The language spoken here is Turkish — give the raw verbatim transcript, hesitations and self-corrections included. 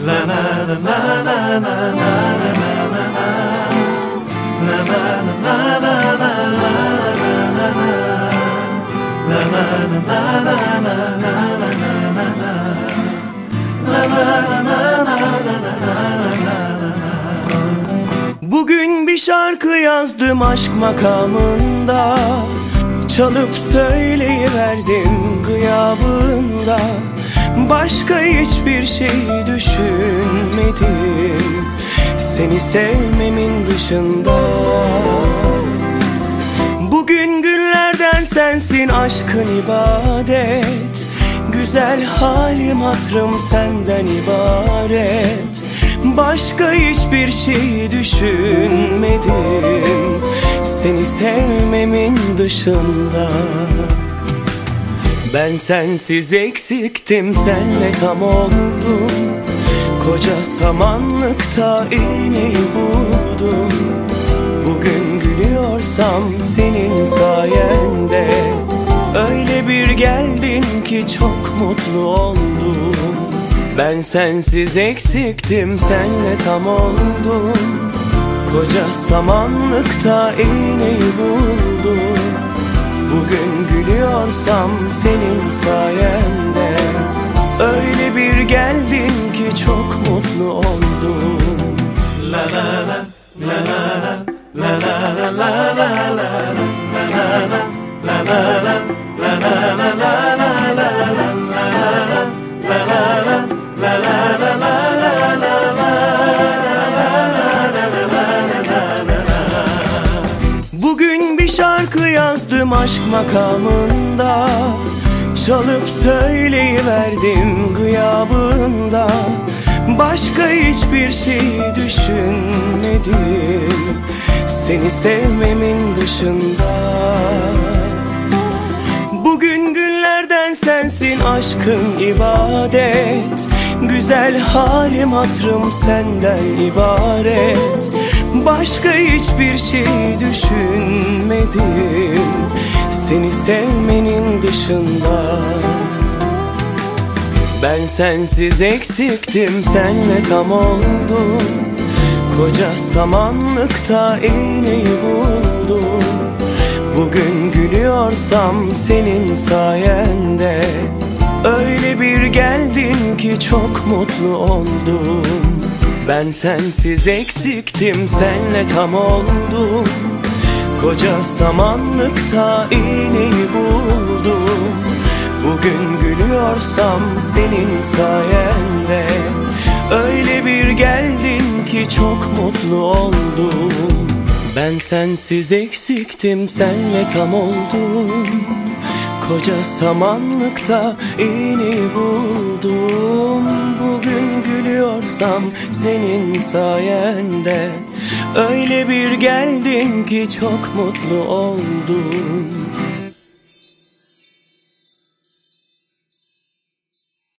Bugün bir şarkı yazdım aşk makamında, çalıp söyleyiverdim gıyabında. Başka hiçbir şey düşünmedim seni sevmemin dışında. Bugün günlerden sensin aşkın ibadet, güzel halim hatırım senden ibaret. Başka hiçbir şey düşünmedim seni sevmemin dışında. Ben sensiz eksiktim, senle tam oldum. Koca samanlıkta iğneyi buldum. Bugün gülüyorsam senin sayende. Öyle bir geldin ki çok mutlu oldum. Ben sensiz eksiktim, senle tam oldum. Koca samanlıkta iğneyi buldum. Bugün gülüyorsam senin sayende. Öyle bir geldin ki çok mutlu oldum. La la la la la la la la la la la la la la Bugün bir şarkı yazdım aşk makamında, çalıp söyleyiverdim gıyabında. Başka hiçbir şey düşünmedim seni sevmemin dışında. Bugün günlerden sensin aşkın ibadet, güzel halim hatırım senden ibaret. Başka hiçbir şey düşünmedim seni sevmenin dışında. Ben sensiz eksiktim, senle tam oldum. Koca samanlıkta iğneyi buldum. Bugün gülüyorsam senin sayende. Öyle bir geldin ki çok mutlu oldum. Ben sensiz eksiktim, senle tam oldum. Koca samanlıkta iğneyi buldum. Bugün gülüyorsam senin sayende. Öyle bir geldin ki çok mutlu oldum. Ben sensiz eksiktim, senle tam oldum. Koca samanlıkta iğneyi buldum. Bugün gülüyorsam senin sayende. Öyle bir geldin ki çok mutlu oldum.